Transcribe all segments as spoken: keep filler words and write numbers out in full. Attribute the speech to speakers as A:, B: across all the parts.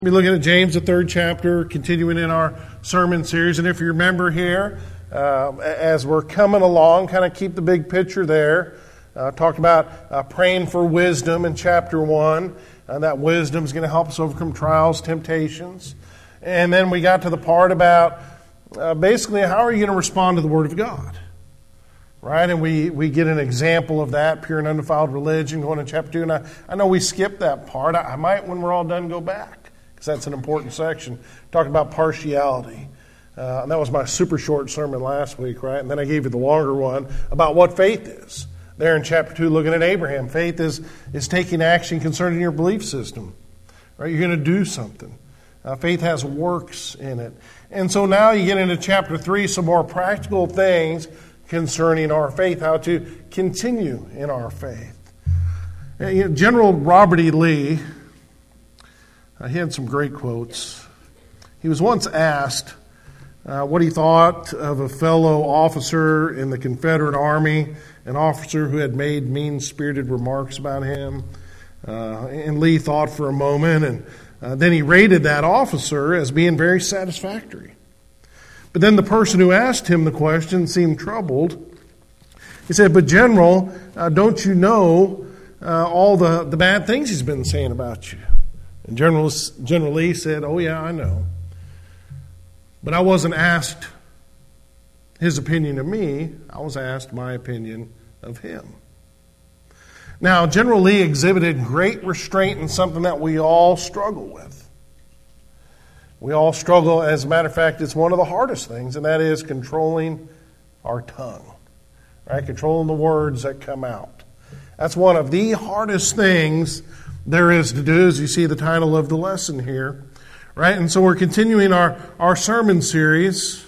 A: We're looking at James, the third chapter, continuing in our sermon series. And if you remember here, uh, as we're coming along, kind of keep the big picture there. Uh, talked about uh, praying for wisdom in chapter one. Uh, that wisdom is going to help us overcome trials, temptations. And then we got to the part about uh, basically how are you going to respond to the Word of God? Right? And we, we get an example of that, pure and undefiled religion, going to chapter two. And I, I know we skipped that part. I, I might, when we're all done, go back. Because that's an important section. Talked about partiality. Uh, and that was my super short sermon last week, right? And then I gave you the longer one about what faith is. There in chapter two, looking at Abraham. Faith is, is taking action concerning your belief system. Right? You're going to do something. Uh, faith has works in it. And so now you get into chapter three, some more practical things concerning our faith, how to continue in our faith. Uh, you know, General Robert E. Lee, Uh, he had some great quotes. He was once asked uh, what he thought of a fellow officer in the Confederate Army, an officer who had made mean-spirited remarks about him. Uh, and Lee thought for a moment, and uh, then he rated that officer as being very satisfactory. But then the person who asked him the question seemed troubled. He said, "But General, uh, don't you know uh, all the, the bad things he's been saying about you?" And General, General Lee said, "Oh yeah, I know. But I wasn't asked his opinion of me. I was asked my opinion of him." Now, General Lee exhibited great restraint in something that we all struggle with. We all struggle, as a matter of fact, it's one of the hardest things, and that is controlling our tongue. Right? Controlling the words that come out. That's one of the hardest things there is to do, as you see the title of the lesson here. Right? And so we're continuing our, our sermon series.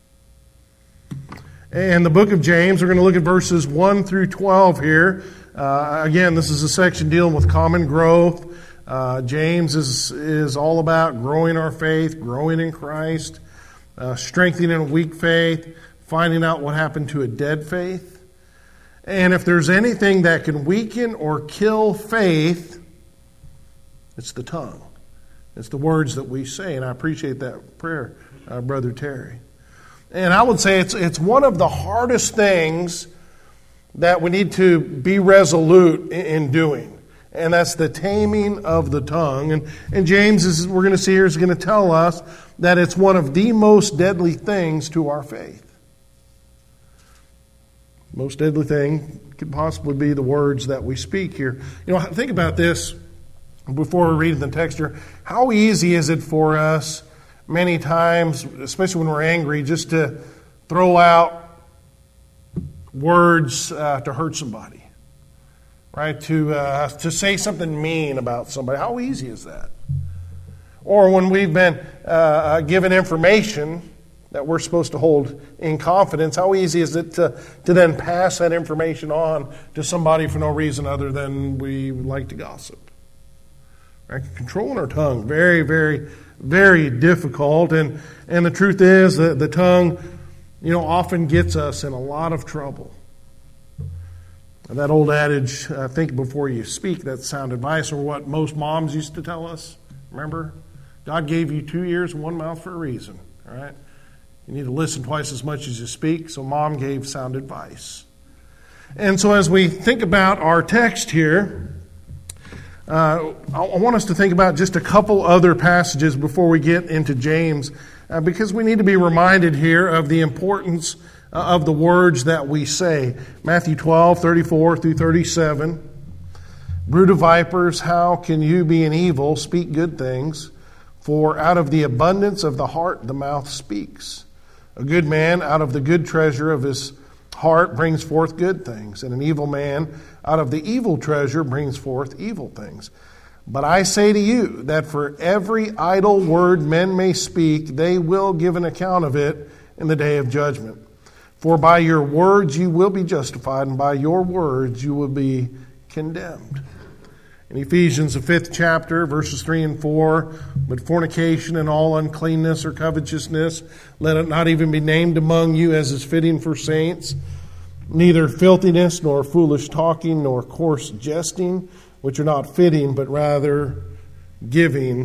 A: And the book of James, we're going to look at verses one through twelve here. Uh, again, this is a section dealing with common growth. Uh, James is, is all about growing our faith, growing in Christ, uh, strengthening a weak faith, finding out what happened to a dead faith. And if there's anything that can weaken or kill faith, it's the tongue. It's the words that we say, and I appreciate that prayer, uh, Brother Terry. And I would say it's it's one of the hardest things that we need to be resolute in, in doing, and that's the taming of the tongue. And, and James, is we're going to see here, is going to tell us that it's one of the most deadly things to our faith. Most deadly thing could possibly be the words that we speak here. You know, think about this. Before we read the text here, how easy is it for us many times, especially when we're angry, just to throw out words uh, to hurt somebody, right? To uh, to say something mean about somebody. How easy is that? Or when we've been uh, given information that we're supposed to hold in confidence, how easy is it to, to then pass that information on to somebody for no reason other than we like to gossip? Right? Controlling our tongue, very, very, very difficult. And, and the truth is that the tongue, you know, often gets us in a lot of trouble. And that old adage, uh, think before you speak, that's sound advice, or what most moms used to tell us. Remember? God gave you two ears and one mouth for a reason. All right? You need to listen twice as much as you speak. So mom gave sound advice. And so as we think about our text here, Uh, I want us to think about just a couple other passages before we get into James, uh, because we need to be reminded here of the importance uh, of the words that we say. Matthew twelve, thirty-four through thirty-seven. "Brood of vipers, how can you, being evil, speak good things? For out of the abundance of the heart the mouth speaks. A good man out of the good treasure of his heart brings forth good things, and an evil man out of the evil treasure brings forth evil things. But I say to you that for every idle word men may speak, they will give an account of it in the day of judgment. For by your words you will be justified, and by your words you will be condemned." In Ephesians, the fifth chapter, verses three and four, "But fornication and all uncleanness or covetousness, let it not even be named among you as is fitting for saints. Neither filthiness, nor foolish talking, nor coarse jesting, which are not fitting, but rather giving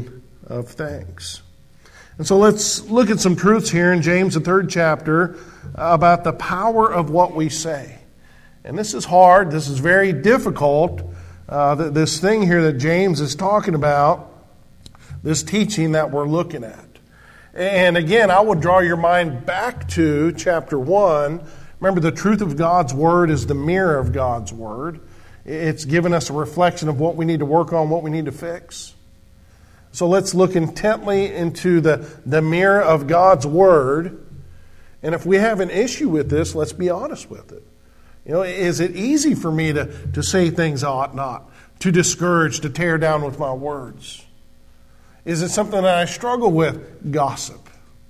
A: of thanks. And so let's look at some truths here in James, the third chapter, about the power of what we say. And this is hard. This is very difficult. Uh, this thing here that James is talking about, this teaching that we're looking at. And again, I would draw your mind back to chapter one. Remember, the truth of God's Word is the mirror of God's Word. It's given us a reflection of what we need to work on, what we need to fix. So let's look intently into the, the mirror of God's Word. And if we have an issue with this, let's be honest with it. You know, is it easy for me to, to say things I ought not, to discourage, to tear down with my words? Is it something that I struggle with? Gossip.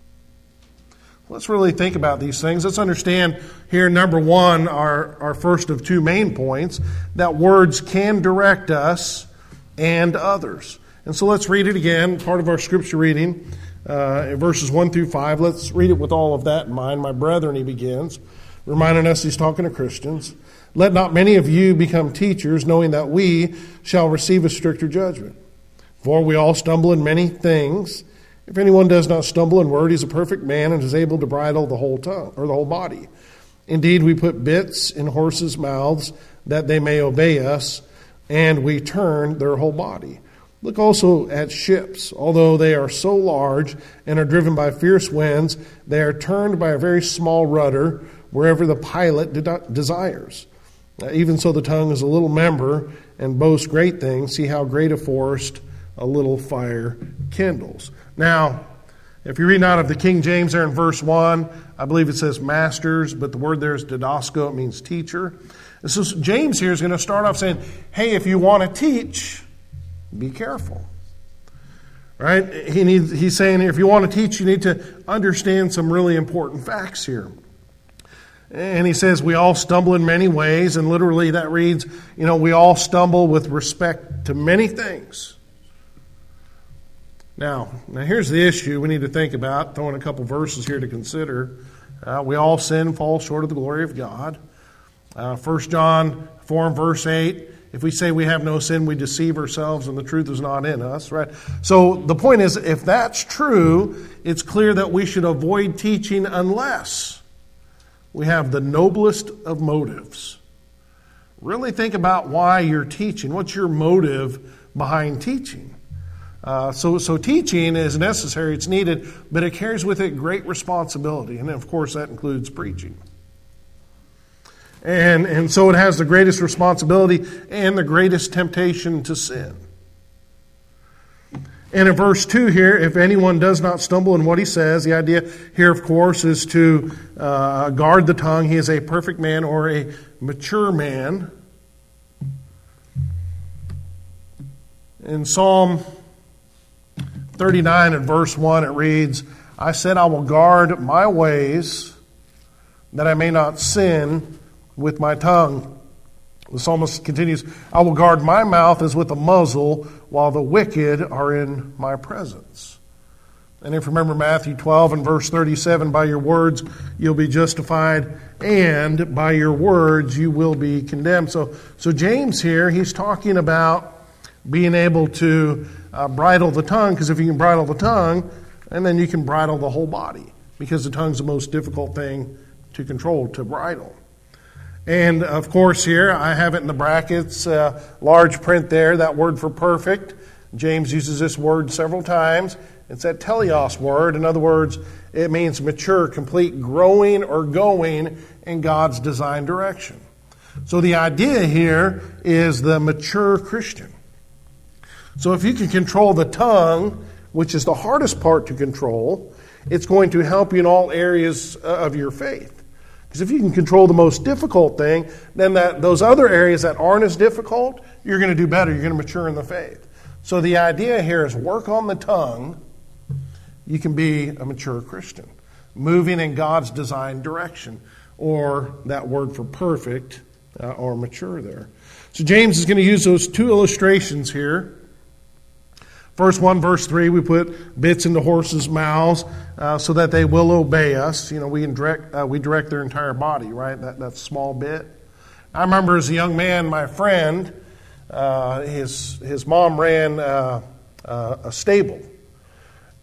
A: Let's really think about these things. Let's understand here, number one, our, our first of two main points, that words can direct us and others. And so let's read it again, part of our scripture reading, uh, verses one through five. Let's read it with all of that in mind. My brethren, he begins, reminding us he's talking to Christians. Let not many of you become teachers, knowing that we shall receive a stricter judgment. For we all stumble in many things. If anyone does not stumble in word, he is a perfect man and is able to bridle the whole tongue or the whole body. Indeed, we put bits in horses' mouths that they may obey us, and we turn their whole body. Look also at ships. Although they are so large and are driven by fierce winds, they are turned by a very small rudder wherever the pilot de- desires. Uh, even so, the tongue is a little member and boasts great things. See how great a forest a little fire kindles. Now, if you're reading out of the King James there in verse one, I believe it says masters, but the word there is didasko. It means teacher. And so James here is going to start off saying, hey, if you want to teach, be careful. Right? He needs, he's saying if you want to teach, you need to understand some really important facts here. And he says we all stumble in many ways, and literally that reads, you know, we all stumble with respect to many things. Now, now here's the issue we need to think about, throwing a couple verses here to consider. Uh, we all sin, fall short of the glory of God. Uh, First John four and verse eight, if we say we have no sin, we deceive ourselves and the truth is not in us, right? So the point is, if that's true, it's clear that we should avoid teaching unless we have the noblest of motives. Really think about why you're teaching. What's your motive behind teaching? Uh, so, so teaching is necessary, it's needed, but it carries with it great responsibility. And of course, that includes preaching. And, and so it has the greatest responsibility and the greatest temptation to sin. And in verse two here, if anyone does not stumble in what he says, the idea here, of course, is to uh, guard the tongue. He is a perfect man or a mature man. In Psalm thirty-nine and verse one, it reads, I said, I will guard my ways that I may not sin with my tongue. The psalmist continues, I will guard my mouth as with a muzzle while the wicked are in my presence. And if you remember Matthew twelve and verse thirty-seven, by your words you'll be justified, and by your words you will be condemned. So, so James here, he's talking about being able to Uh, bridle the tongue, because if you can bridle the tongue, and then you can bridle the whole body, because the tongue's the most difficult thing to control, to bridle. And of course here, I have it in the brackets, uh, large print there, that word for perfect. James uses this word several times. It's that teleos word. In other words, it means mature, complete, growing or going in God's design direction. So the idea here is the mature Christian. So if you can control the tongue, which is the hardest part to control, it's going to help you in all areas of your faith. Because if you can control the most difficult thing, then that those other areas that aren't as difficult, you're going to do better. You're going to mature in the faith. So the idea here is work on the tongue. You can be a mature Christian, moving in God's design direction, or that word for perfect uh, or mature there. So James is going to use those two illustrations here. Verse one, verse three, we put bits into horses' mouths uh, so that they will obey us. You know, we can direct, uh, we direct their entire body, right? That, that small bit. I remember as a young man, my friend, uh, his his mom ran uh, uh, a stable.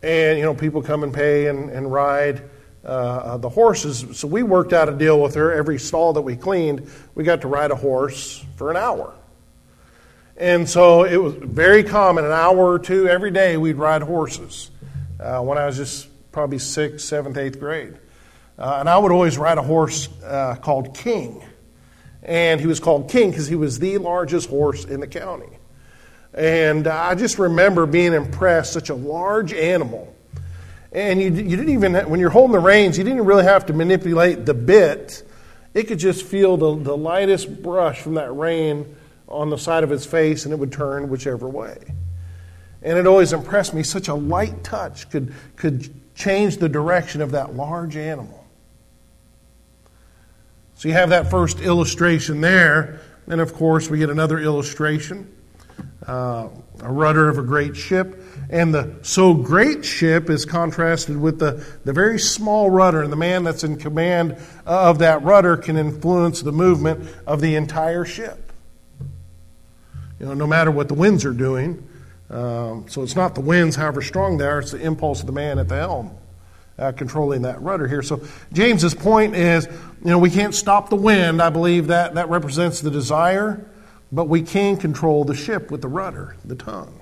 A: And, you know, people come and pay and, and ride uh, the horses. So we worked out a deal with her. Every stall that we cleaned, we got to ride a horse for an hour. And so it was very common, an hour or two every day we'd ride horses uh, when I was just probably sixth, seventh, eighth grade. Uh, and I would always ride a horse uh, called King. And he was called King because he was the largest horse in the county. And I just remember being impressed, such a large animal. And you, you didn't even, when you're holding the reins, you didn't really have to manipulate the bit. It could just feel the, the lightest brush from that rein on the side of its face, and it would turn whichever way. And it always impressed me, such a light touch could, could change the direction of that large animal. So you have that first illustration there. And of course, we get another illustration. Uh, a rudder of a great ship. And the so great ship is contrasted with the, the very small rudder. And the man that's in command of that rudder can influence the movement of the entire ship. You know, no matter what the winds are doing. Um, so it's not the winds, however strong they are, it's the impulse of the man at the helm uh, controlling that rudder here. So James's point is, you know, we can't stop the wind. I believe that that represents the desire, but we can control the ship with the rudder, the tongue.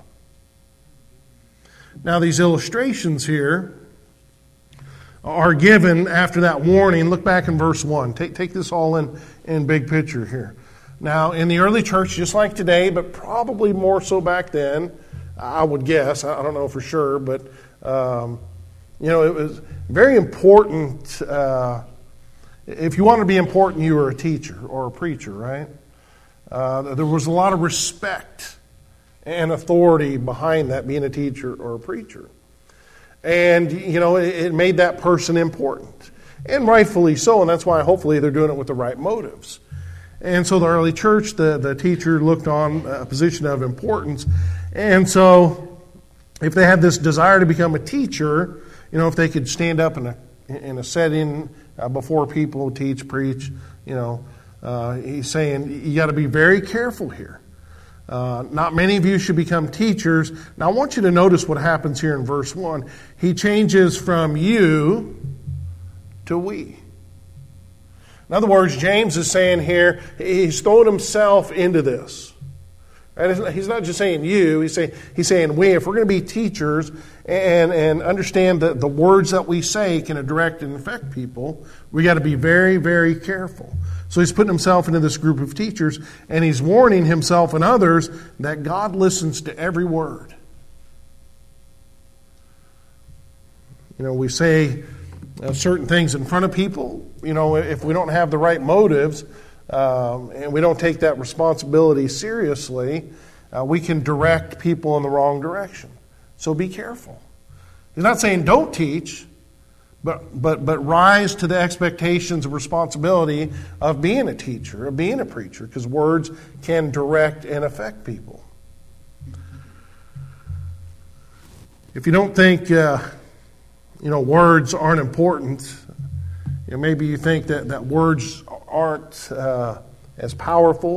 A: Now these illustrations here are given after that warning. Look back in verse one. Take, take this all in, in big picture here. Now, in the early church, just like today, but probably more so back then, I would guess. I don't know for sure, but, um, you know, it was very important. Uh, if you wanted to be important, you were a teacher or a preacher, right? Uh, there was a lot of respect and authority behind that, being a teacher or a preacher. And, you know, it, it made that person important. And rightfully so, and that's why hopefully they're doing it with the right motives. And so the early church, the, the teacher looked on a position of importance. And so if they had this desire to become a teacher, you know, if they could stand up in a in a setting uh, before people, teach, preach, you know, uh, he's saying you got to be very careful here. Uh, not many of you should become teachers. Now I want you to notice what happens here in verse one. He changes from you to we. In other words, James is saying here, he's thrown himself into this. Right? He's not just saying you, he's saying, he's saying we. If we're going to be teachers and, and understand that the words that we say can direct and affect people, we got to be very, very careful. So he's putting himself into this group of teachers, and he's warning himself and others that God listens to every word. You know, we say Uh, certain things in front of people. You know, if we don't have the right motives um, and we don't take that responsibility seriously, uh, we can direct people in the wrong direction. So be careful. He's not saying don't teach, but but but rise to the expectations of responsibility of being a teacher, of being a preacher, because words can direct and affect people. If you don't think Uh, You know, words aren't important. You know, maybe you think that, that words aren't uh, as powerful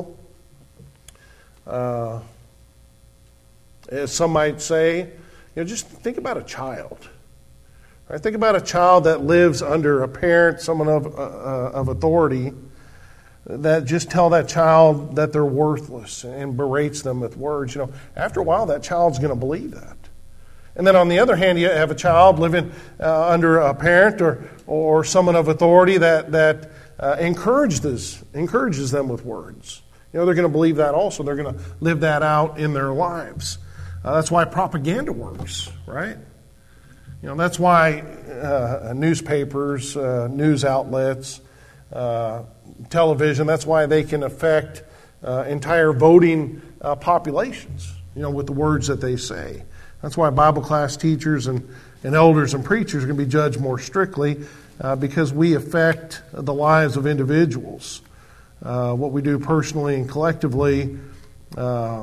A: uh, as some might say. You know, just think about a child. Right? Think about a child that lives under a parent, someone of uh, of authority, that just tell that child that they're worthless and berates them with words. You know, after a while, that child's going to believe that. And then on the other hand, you have a child living uh, under a parent or or someone of authority that that uh, encourages encourages them with words. You know, they're going to believe that also. They're going to live that out in their lives. Uh, that's why propaganda works, right? You know, that's why uh, newspapers, uh, news outlets, uh, television. That's why they can affect uh, entire voting uh, populations. You know, with the words that they say. That's why Bible class teachers and, and elders and preachers are going to be judged more strictly uh, because we affect the lives of individuals. Uh, what we do personally and collectively uh,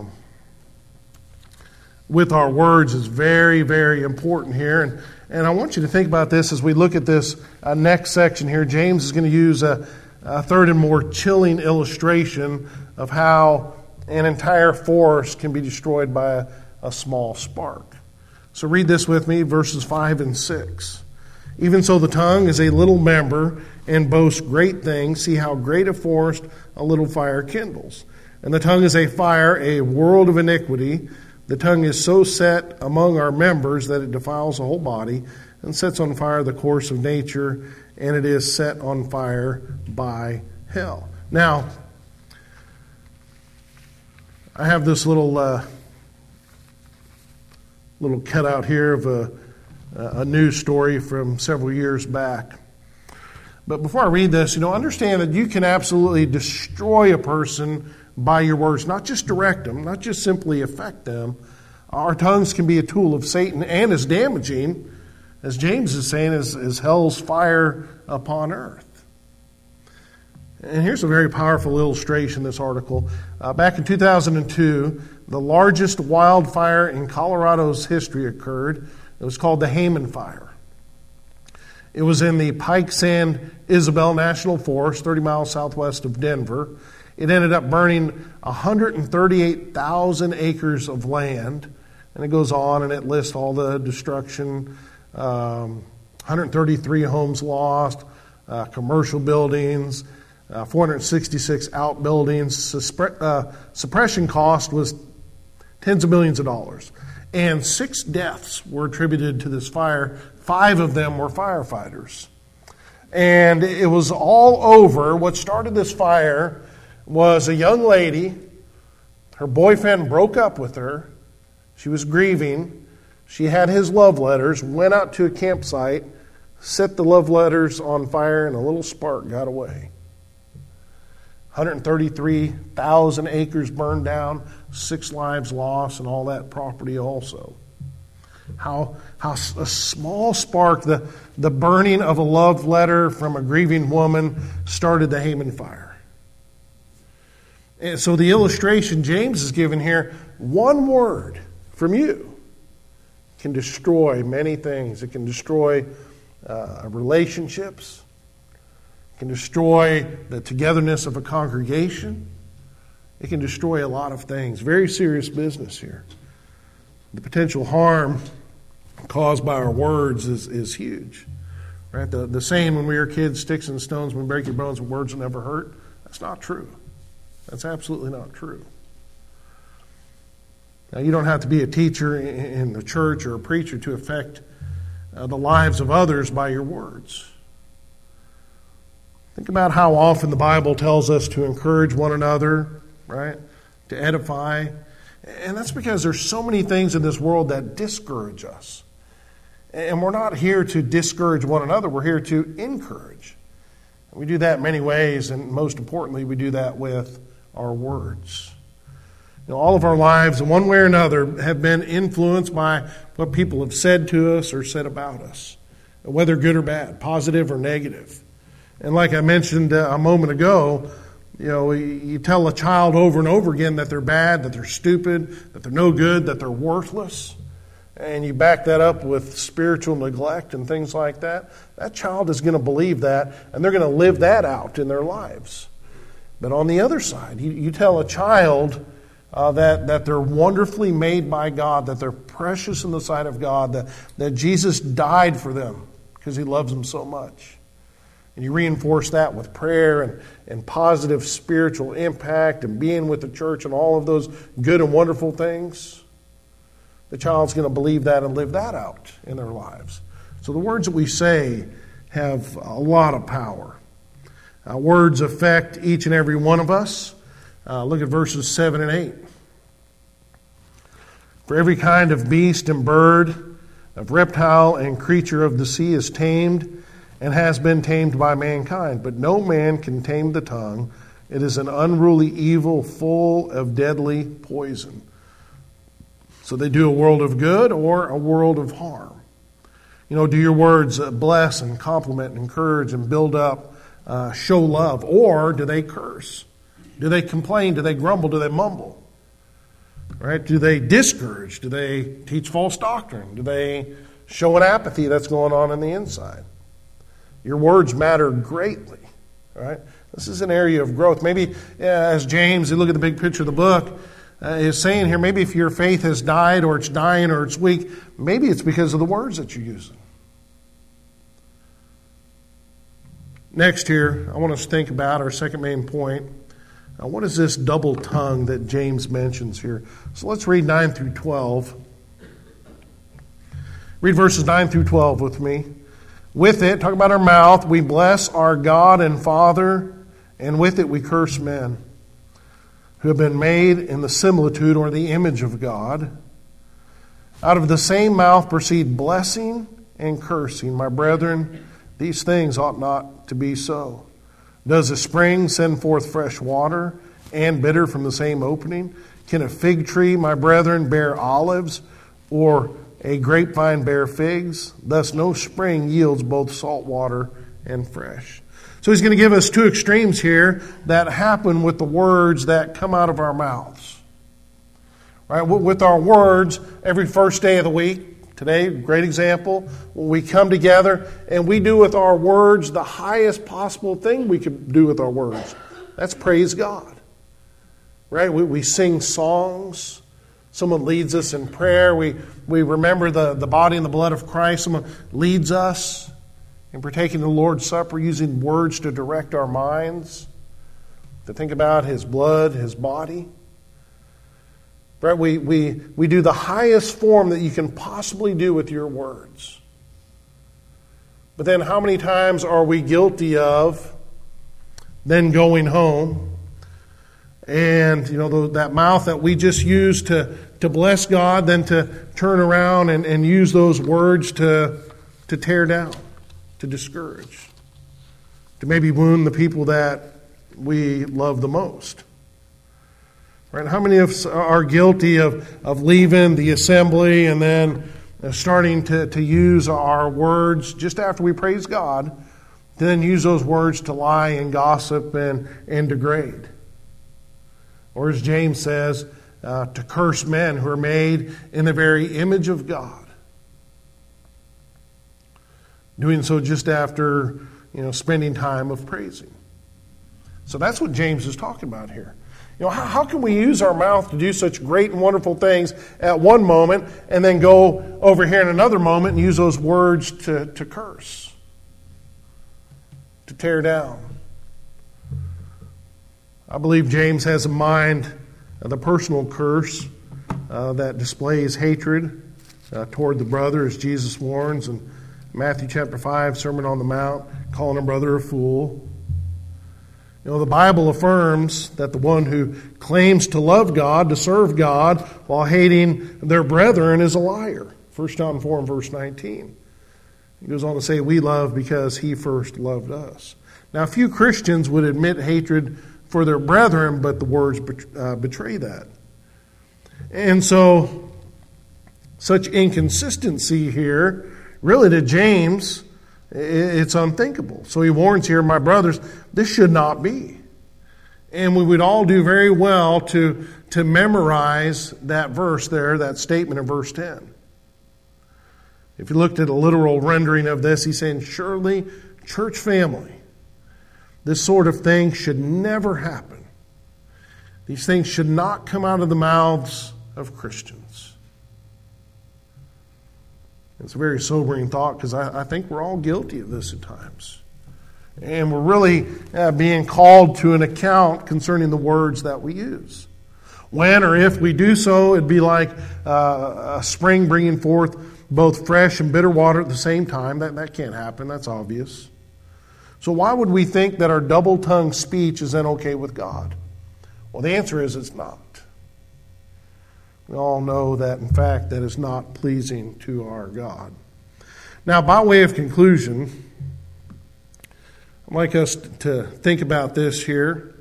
A: with our words is very, very important here. And, and I want you to think about this as we look at this uh, next section here. James is going to use a, a third and more chilling illustration of how an entire forest can be destroyed by a a small spark. So read this with me, verses five and six. Even so the tongue is a little member and boasts great things. See how great a forest a little fire kindles. And the tongue is a fire, a world of iniquity. The tongue is so set among our members that it defiles the whole body and sets on fire the course of nature, and it is set on fire by hell. Now, I have this little uh, little cutout here of a, a news story from several years back. But before I read this, you know, understand that you can absolutely destroy a person by your words, not just direct them, not just simply affect them. Our tongues can be a tool of Satan and is damaging, as James is saying, as, as hell's fire upon earth. And here's a very powerful illustration, this article. Uh, back in two thousand two, the largest wildfire in Colorado's history occurred. It was called the Hayman Fire. It was in the Pike San Isabel National Forest, thirty miles southwest of Denver. It ended up burning one hundred thirty-eight thousand acres of land. And it goes on and it lists all the destruction. Um, one hundred thirty-three homes lost, uh, commercial buildings, uh, four hundred sixty-six outbuildings. Suspre- uh, suppression cost was tens of millions of dollars. And six deaths were attributed to this fire. Five of them were firefighters. And it was all over. What started this fire was a young lady. Her boyfriend broke up with her. She was grieving. She had his love letters, went out to a campsite, set the love letters on fire, and a little spark got away. one hundred thirty-three thousand acres burned down, six lives lost, and all that property also. How how a small spark, the, the burning of a love letter from a grieving woman, started the Hayman Fire. And so the illustration James is given here, one word from you can destroy many things. It can destroy uh, relationships. It can destroy the togetherness of a congregation. It can destroy a lot of things. Very serious business here. The potential harm caused by our words is, is huge. Right? The, the saying when we were kids, sticks and stones will break your bones, but words will never hurt. That's not true. That's absolutely not true. Now, you don't have to be a teacher in the church or a preacher to affect uh, the lives of others by your words. Think about how often the Bible tells us to encourage one another, right? To edify. And that's because there's so many things in this world that discourage us. And we're not here to discourage one another. We're here to encourage. We do that in many ways, and most importantly, we do that with our words. You know, all of our lives, in one way or another, have been influenced by what people have said to us or said about us, whether good or bad, positive or negative. And like I mentioned uh, a moment ago, you know, you tell a child over and over again that they're bad, that they're stupid, that they're no good, that they're worthless, and you back that up with spiritual neglect and things like that, that child is going to believe that, and they're going to live that out in their lives. But on the other side, you, you tell a child uh, that, that they're wonderfully made by God, that they're precious in the sight of God, that, that Jesus died for them because he loves them so much. And you reinforce that with prayer and, and positive spiritual impact and being with the church and all of those good and wonderful things. The child's going to believe that and live that out in their lives. So the words that we say have a lot of power. Uh, words affect each and every one of us. Uh, look at verses seven and eight. For every kind of beast and bird, of reptile and creature of the sea is tamed and has been tamed by mankind. But no man can tame the tongue. It is an unruly evil full of deadly poison. So they do a world of good or a world of harm. You know, do your words bless and compliment and encourage and build up, uh, show love, or do they curse? Do they complain? Do they grumble? Do they mumble? Right? Do they discourage? Do they teach false doctrine? Do they show an apathy that's going on in the inside? Your words matter greatly. Right? This is an area of growth. Maybe, yeah, as James, you look at the big picture of the book, uh, is saying here, maybe if your faith has died or it's dying or it's weak, maybe it's because of the words that you're using. Next here, I want us to think about our second main point. Uh, what is this double tongue that James mentions here? So let's read nine through twelve. Read verses nine through twelve with me. With it, talk about our mouth, we bless our God and Father, and with it we curse men who have been made in the similitude or the image of God. Out of the same mouth proceed blessing and cursing. My brethren, these things ought not to be so. Does a spring send forth fresh water and bitter from the same opening? Can a fig tree, my brethren, bear olives, or a grapevine bear figs? Thus no spring yields both salt water and fresh. So he's going to give us two extremes here that happen with the words that come out of our mouths. Right? With our words, every first day of the week, today, great example, when we come together and we do with our words the highest possible thing we could do with our words. That's praise God. Right? We, we sing songs. Someone leads us in prayer. We, we remember the, the body and the blood of Christ. Someone leads us in partaking of the Lord's Supper, using words to direct our minds, to think about His blood, His body. Right? We, we, we do the highest form that you can possibly do with your words. But then how many times are we guilty of then going home and, you know, that mouth that we just use to, to bless God, then to turn around and, and use those words to, to tear down, to discourage, to maybe wound the people that we love the most. Right? How many of us are guilty of, of leaving the assembly and then starting to, to use our words just after we praise God, to then use those words to lie and gossip and, and degrade? Or as James says, uh, to curse men who are made in the very image of God. Doing so just after, you know, spending time of praising. So that's what James is talking about here. You know, how, how can we use our mouth to do such great and wonderful things at one moment and then go over here in another moment and use those words to, to curse, to tear down? I believe James has in mind uh, the personal curse uh, that displays hatred uh, toward the brother, as Jesus warns in Matthew chapter five, Sermon on the Mount, calling a brother a fool. You know, the Bible affirms that the one who claims to love God, to serve God, while hating their brethren is a liar. First John four and verse nineteen. He goes on to say, we love because He first loved us. Now, few Christians would admit hatred for their brethren, but the words uh, betray that. And so, such inconsistency here, really to James, it's unthinkable. So he warns here, my brothers, this should not be. And we would all do very well to, to memorize that verse there, that statement in verse ten. If you looked at a literal rendering of this, he's saying, surely, church family, this sort of thing should never happen. These things should not come out of the mouths of Christians. It's a very sobering thought because I, I think we're all guilty of this at times. And we're really uh, being called to an account concerning the words that we use. When or if we do so, it'd be like uh, a spring bringing forth both fresh and bitter water at the same time. That, that can't happen. That's obvious. So why would we think that our double-tongued speech is then okay with God? Well, the answer is it's not. We all know that, in fact, that is not pleasing to our God. Now, by way of conclusion, I'd like us to think about this here.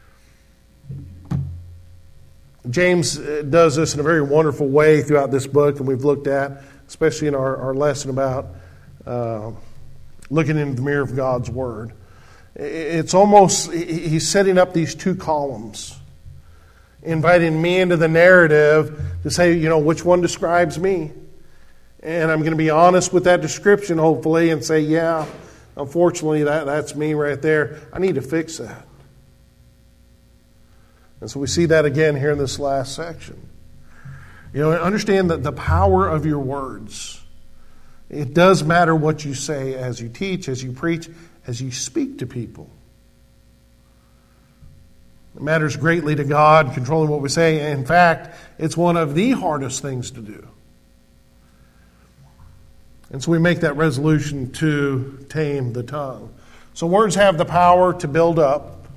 A: James does this in a very wonderful way throughout this book, and we've looked at, especially in our, our lesson about uh, looking into the mirror of God's Word. It's almost, he's setting up these two columns, inviting me into the narrative to say, you know, which one describes me? And I'm going to be honest with that description, hopefully, and say, yeah, unfortunately, that, that's me right there. I need to fix that. And so we see that again here in this last section. You know, understand that the power of your words. It does matter what you say as you teach, as you preach, as you speak to people. It matters greatly to God, controlling what we say. In fact, it's one of the hardest things to do. And so we make that resolution to tame the tongue. So words have the power to build up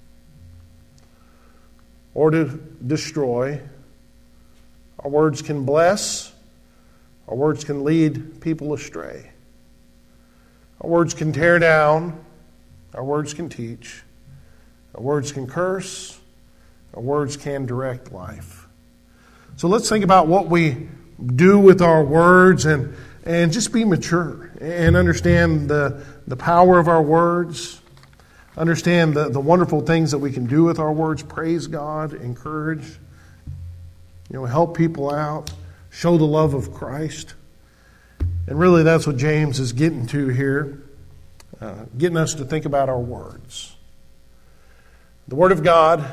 A: or to destroy. Our words can bless. Our words can lead people astray. Our words can tear down. Our words can teach. Our words can curse. Our words can direct life. So let's think about what we do with our words and, and just be mature and understand the, the power of our words. Understand the, the wonderful things that we can do with our words. Praise God, encourage, you know, help people out, show the love of Christ. And really that's what James is getting to here, uh, getting us to think about our words. The Word of God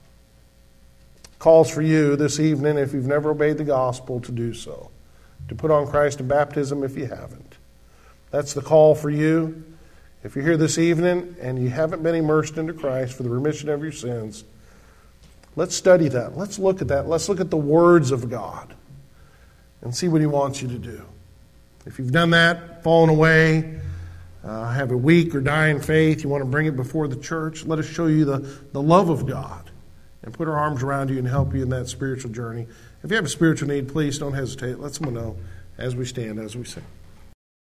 A: calls for you this evening, if you've never obeyed the gospel, to do so. To put on Christ in baptism if you haven't. That's the call for you. If you're here this evening and you haven't been immersed into Christ for the remission of your sins, let's study that. Let's look at that. Let's look at the words of God and see what He wants you to do. If you've done that, fallen away, Uh, have a weak or dying faith, you want to bring it before the church, let us show you the, the love of God and put our arms around you and help you in that spiritual journey. If you have a spiritual need, please don't hesitate. Let someone know as we stand, as we sing.